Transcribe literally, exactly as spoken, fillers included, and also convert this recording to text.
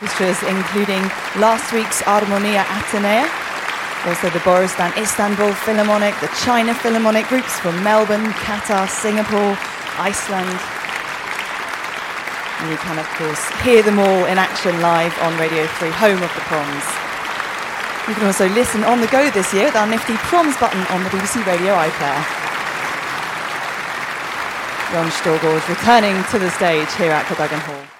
orchestras, including last week's Armonia Atenea, also the Boristan Istanbul Philharmonic, the China Philharmonic, groups from Melbourne, Qatar, Singapore, Iceland. And you can, of course, hear them all in action live on Radio three, home of the Proms. You can also listen on the go this year with our nifty Proms button on the B B C Radio iPlayer. Jon Storgård returning to the stage here at Cadogan Hall.